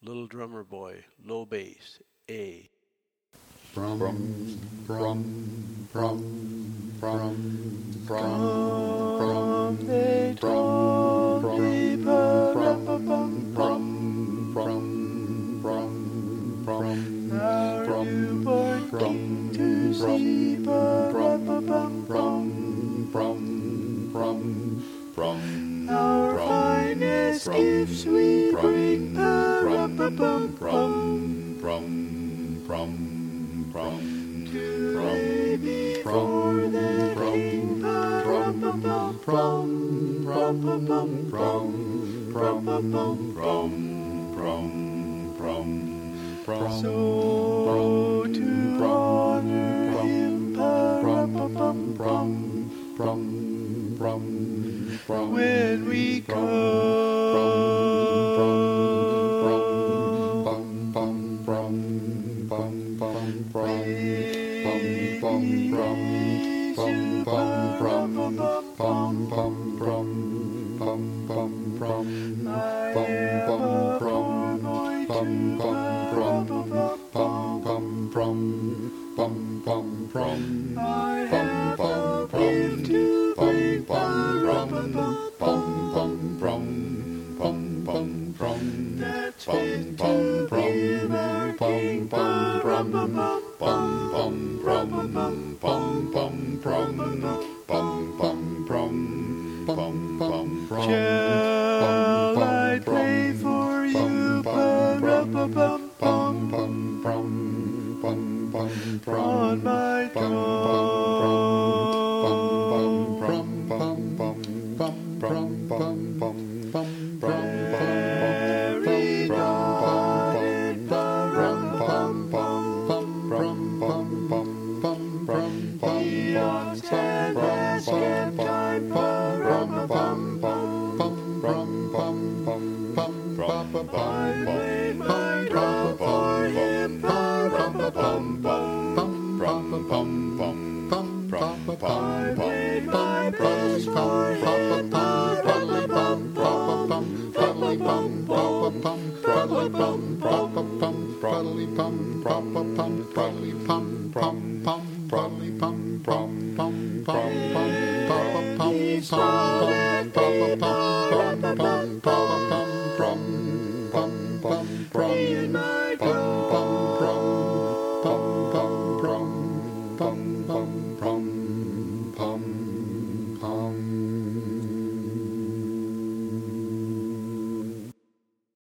Little Drummer Boy, low bass, A. From They told me now you born king to see our finest gifts we bring to lay before the king so to honor him when we I have a gift to bring that's fit to be the king Shall I play for you on my very the ox had last kept time I laid my drum for him I laid my praise for him He's fallen